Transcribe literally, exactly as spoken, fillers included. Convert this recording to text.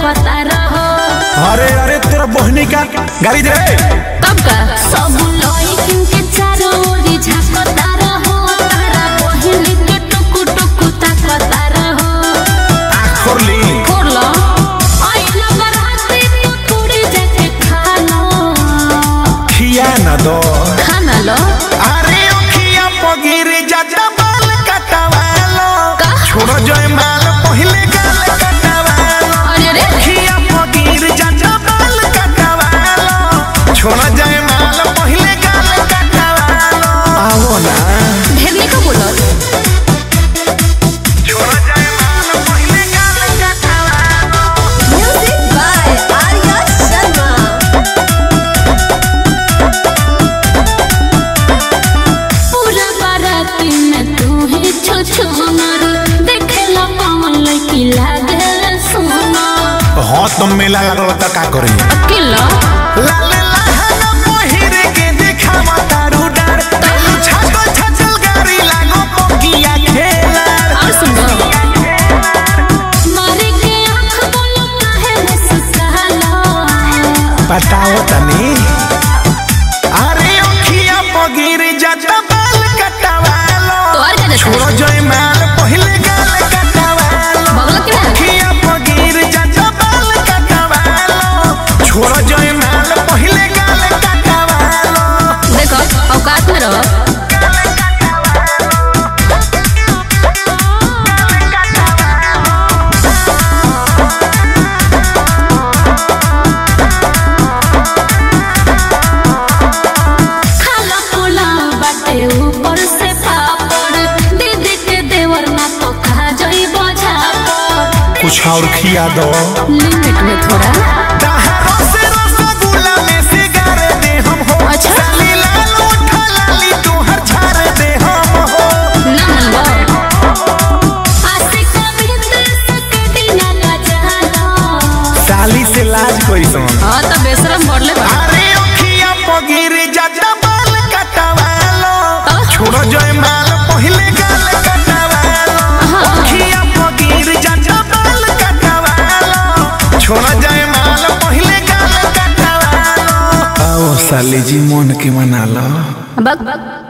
ताकता रहो। अरे अरे तेरा बहनी का गाड़ी दे तब का सब लइकिन के चारों ओरी झांकता रहो। तारा बहनी के टुकु टुकु ताकता रहो। आँख खोल ली खोल लो आई नगर हाथे तो थोड़ी जाके खा लो। खिया ना दो खाना लो अरे ओखिया पगिर जाता बाल कटवालो छोड़ो जय माल पहले गाल कटवालो। अरे रे ओखिया पगिर जाता बाल कटवालो छोड़ो जय माल पहले गाल कटवालो। आओ ना ढेर नहीं को बोलो छोड़ो जय माल पहले गाल कटवालो। Music by Arya Sharma. पूरा बाराती में तू ही छो छो नर देखेला पावन लड़की लागे सोना। हाँ तुम मेला लगल त का करी अकेला लाले लहंगा पहिर के देखावा तारू डार तू छातो छचल गाड़ी लागो पकिया खेला। और सुनो मारे के आँख बोलो काहे मुस्कालो। बताओ तनी अरे ओखिया पगिर जाता बाल कटवालो तो और क्या छोड़ो जय माल पहले गाल कटवालो। बगल के ना ओखिया पगिर जाता बाल कटवालो छोड़ो जय माल पहले गाल कटवालो। देखो औकात में रहो। खाला पोला बाटे ऊपर से पापड़ दीदी के देवर ना तो खा जाइबो झापड़। कुछ और खिया दो लिमिट में थोड़ा दहरों से रसगुल्ला में से गारे दे हम हो। अच्छा। साली लाल उठा लाली तू हर झारे दे हम हो। ना मनबो आशिक विदेश के दिना ना जानो। साली से लाज कोई सुन हाँ तो बेशरम बढ़ले बा। अरे ओखिया पगिर जाता बाल कटवालो छोड़ो जय माल पहले गाल कटवालो। ओखिया पगिर जाता बाल कटवालो छोड़ो जय माल पहले गाल कटवालो। आओ साली जी मन के मना लो बक